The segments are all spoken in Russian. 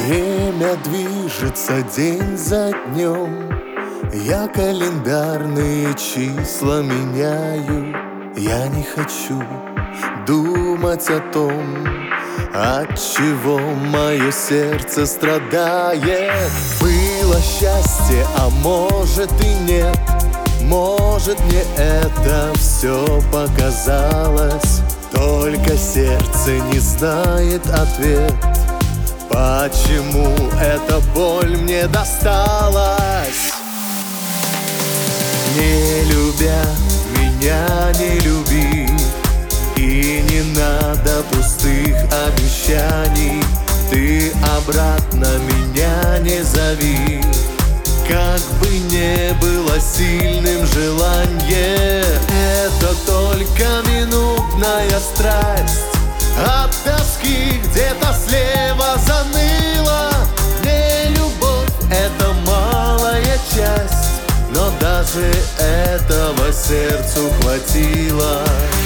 Время движется день за днем, я календарные числа меняю. Я не хочу думать о том, отчего мое сердце страдает. Было счастье, а может и нет. Может, мне это все показалось. Только сердце не знает ответ, почему эта боль мне досталась. Не любя меня, не люби, и не надо пустых обещаний. Ты обратно меня не зови, как бы не было сильным желание. Это только минутная страсть, от тоски где-то слева заныла. Не любовь — это малая часть, но даже этого сердцу хватило.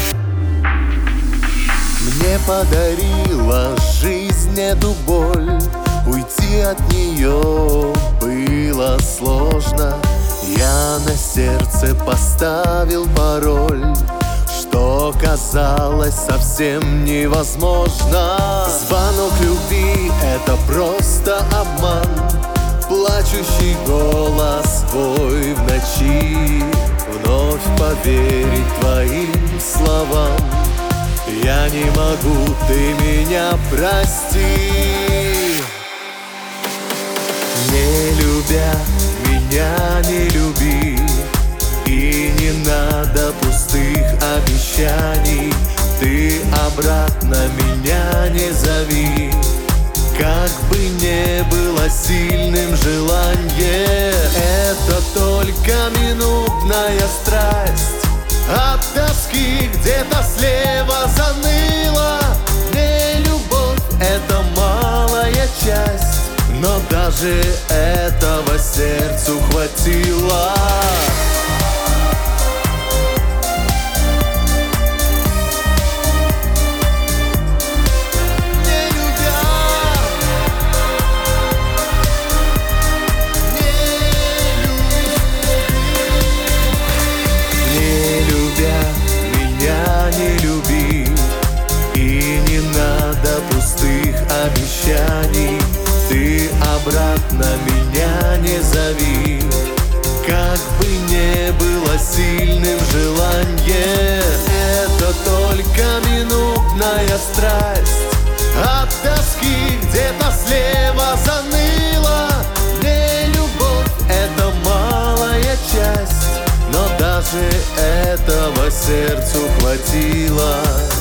Мне подарила жизнь эту боль, уйти от нее было сложно. Я на сердце поставил пароль, что казалось совсем невозможно. Звонок любви — это просто обман, плачущий голос твой в ночи. Вновь поверить твоим словам я не могу, ты меня прости. Не любя меня, не люби, и не надо пустых обещаний. Ты обратно меня не зови, как бы не было сильным желание. Это только минутная страсть, от тоски где-то слева заныла. Не любовь — это малая часть, но даже этого сердцу хватило. Не люби, и не надо пустых обещаний. Ты обратно меня не зови, как бы не было сильным желание. Это только минутная страсть, от тоски где-то слева заныла. Не любовь — это малая часть, но даже этого сердцу хватило.